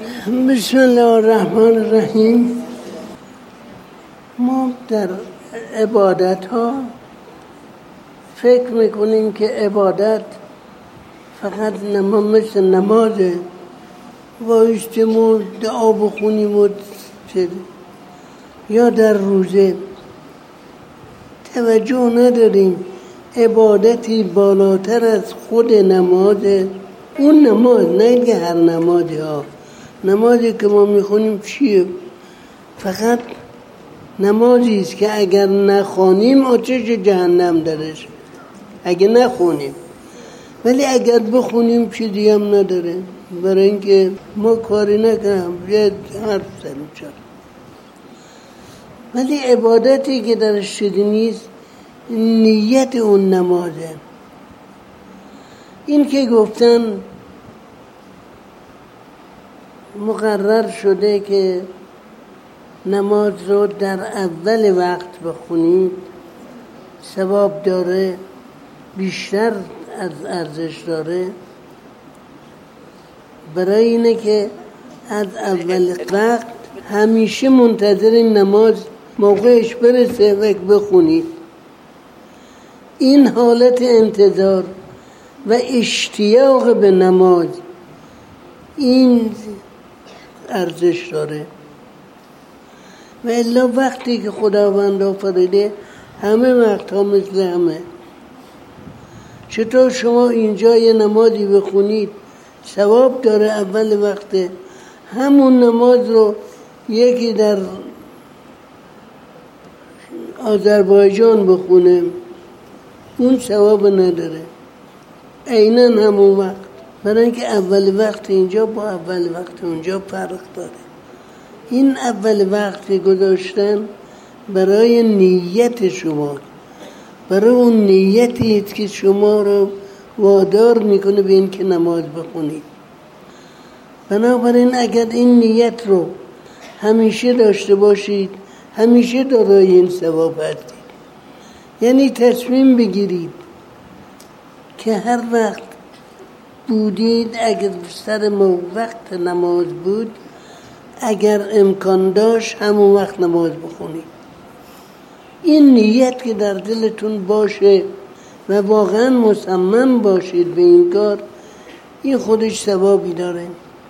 بسم الله الرحمن الرحیم. ما در عبادت ها فکر میکنیم که عبادت فقط مثل نمازه، وایستیم و دعا بخونیم و یا در روزه. توجه نداریم عبادتی بالاتر از خود نمازه. اون نماز، نه که هر نمازی ها. نمازی که ما میخونیم چیه؟ فقط نمازی است که اگر نخوانیم آتش جهنم درش، اگر نخونیم. ولی اگر بخونیم چیزی هم نداره، برای اینکه ما کاری نکنم یه حرف زنیم چرا. ولی عبادتی که درش چیزی نیست نیت اون نمازه. این که گفتن مقرر شده که نماز رو در اول وقت بخونید ثواب داره، بیشتر از ارزش داره، برای اینه که از اول وقت همیشه منتظر نماز موقعش برسه و بخونید. این حالت انتظار و اشتیاق به نماز این ارزش داره. و الا وقتی که خداوند آفریده همه وقت ها مثل همه. چطور شما اینجا یه نمازی بخونید ثواب داره اول وقت، همون نماز رو یکی در آذربایجان بخونه اون ثواب نداره، عیناً همون وقت. برای اینکه اول وقت اینجا با اول وقت اونجا فرق داره. این اول وقت گذاشتن برای نیت شما، برای اون نیتی که شما رو وادار میکنه به این که نماز بخونید. بنابراین اگر این نیت رو همیشه داشته باشید همیشه دارای این ثواب هستید. یعنی تصمیم بگیرید که هر وقت بودید، اگر سر وقت نماز بود، اگر امکان داشت همون وقت نماز بخونید. این نیت که در دلتون باشه و واقعا مصمم باشید به این کار، این خودش ثوابی داره.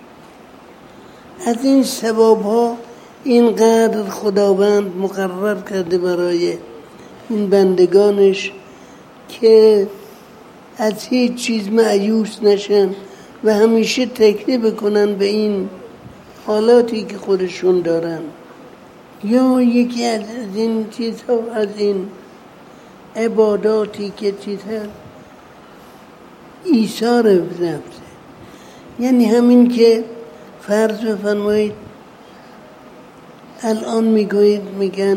از این ثواب ها اینقدر خداوند مقرر کرده برای این بندگانش که از هیچ چیز مایوس نشن و همیشه تکیه بکنن به این حالاتی که خودشون دارن. یا یکی از این چیزها، از این عباداتی که چیزها ایثار نفسه. یعنی همین که فرض بفرمایید الان میگن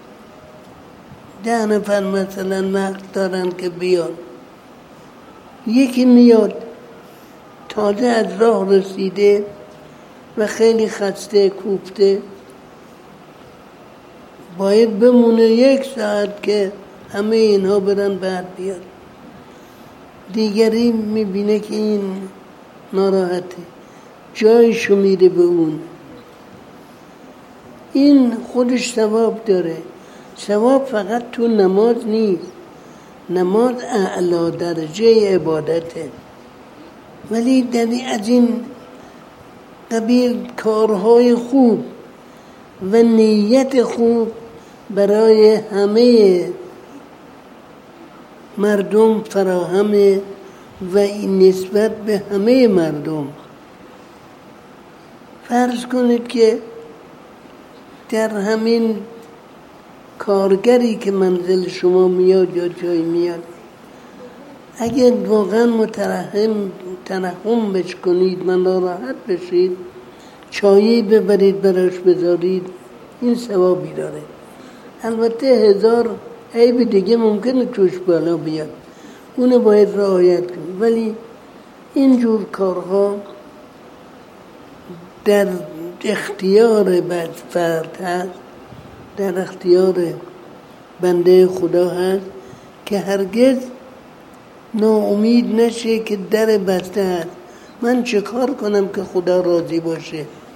10 نفر مثلا وقت دارن که بیان، یکی میاد تازه از راه رسیده و خیلی خسته کوفته، باید بمونه 1 ساعت که همه اینها برن بعد بیاد. دیگری میبینه که این ناراحته، جایشو میده به اون. این خودش ثواب داره. ثواب فقط تو نماز نیست، نماز اعلی درجه عبادته، ولی در از این قبیل کارهای خوب و نیت خوب برای همه مردم فراهمه و این نسبت به همه مردم. فرض کنید که در همین کارگری که منزل شما میاد یا جایی میاد، اگر واقعا ترحم بش کنید، من راحت بشید، چایی ببرید براش بذارید، این ثوابی داره. البته 1000 عیب دیگه ممکنه توش بالا بیاد، اونو باید رعایت کنید. ولی اینجور کارها در اختیار فرد هست، در اختیار بنده خدا هست که هرگز ناامید نشه که در بسته هست. من چه کار کنم که خدا راضی باشه؟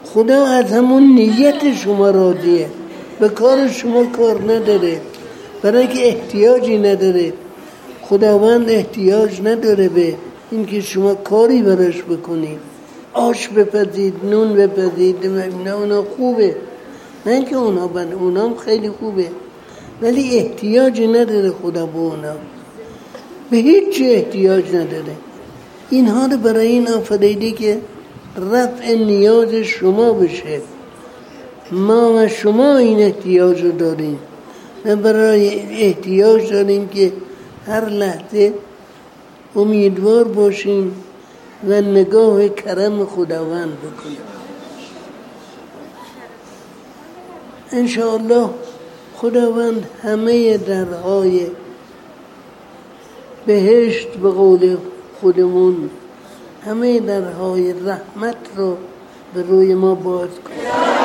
خدا از همون نیت شما راضیه، به کار شما کار نداره، برای که احتیاجی نداره. خداوند احتیاج نداره به اینکه شما کاری براش بکنید. آش بپزید، نون بپزید، اونا خوبه، نه اینکه اونام خیلی خوبه، ولی احتیاجی نداره خدا به اونا، به هیچ احتیاج نداره. اینها رو برای این آفریده که رفع نیاز شما بشه. ما و شما این احتیاج رو داریم و برای احتیاج داریم که هر لحظه امیدوار باشیم و نگاه کرم خداوند بکنیم. انشاءالله خداوند همه درهای بهشت به قول خودمون، همه درهای رحمت رو به روی ما باز کنه.